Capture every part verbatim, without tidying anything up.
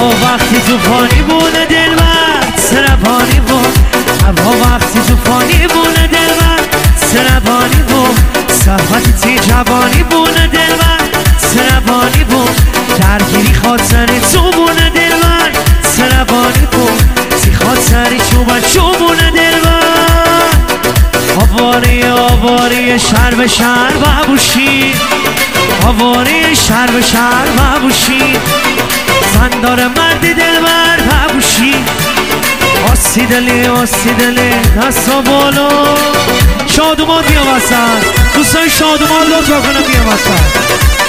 هوا وقتی توفانی بونه دلبر سربانی بود هوا وقتی توفانی بونه دلبر سربانی بود صحبت تی جوانی بونه دلبر سربانی بود درگیری خاطری تو بونه دلبر سربانی بود تی خاطری چوبا چو بونه دلبر آواری آواری شهر به شهر ببوشی آواری شهر به شهر ببوشی زن داره مرد دلبر ببوشی آسی دلی آسی دلی دستا بالا شادومان بیا وسط دوستای شادومان لطفا کنم بیا وسط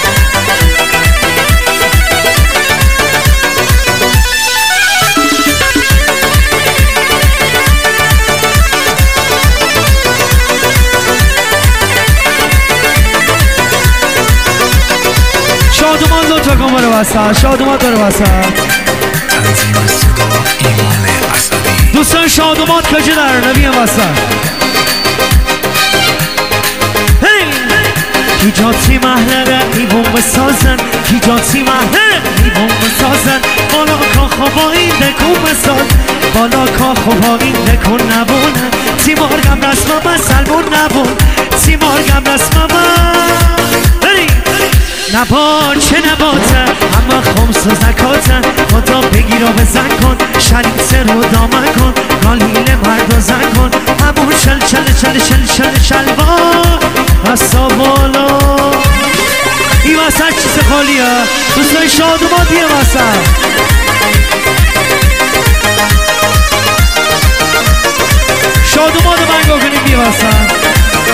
شادومان لطفا کن برو وسط شادومان برو وسط تنظیم صدا ایمان اسدی دوستان شادومان کجا دارن بیا وسط کی جاتی محلقه ایبون بسازن کی جاتی محلقه ایبون بسازن بالا کاخو با این دکون بساز بالا کاخو با این دکون نبونن تیمارگم رسمم من سلمون نبون تیمارگم رسمم من نبات چه نباته اما خمس و زکاته خدا بگیر و بزن کن شریط رو دامن کن گالیل مرد و زن کن همون چل چل چل چل چل چل با بسا بالا این وسط چیز خالیه دوستای شادومان بیه وسط شادومان رو منگاه کنیم بیه وسط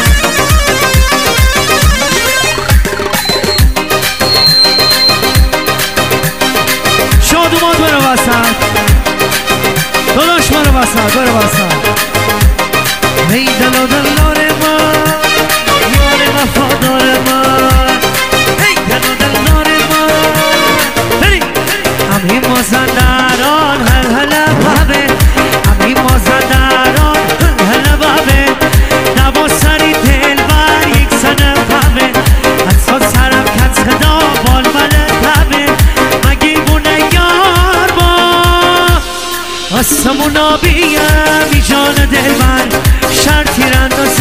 شادومان برو وسط داداش برو وسط برو وسط ای دل و دلار من یار وفادار من ای دل و دلار من بری همین مازندران هل هل بابه همین مازندران هل هل بابه نبا سری دل بر یک سنه بابه حتی سرم کت خدا بال مله بابه مگی بونه یار با آسمون آبیم ای جان دل بر شرطی رند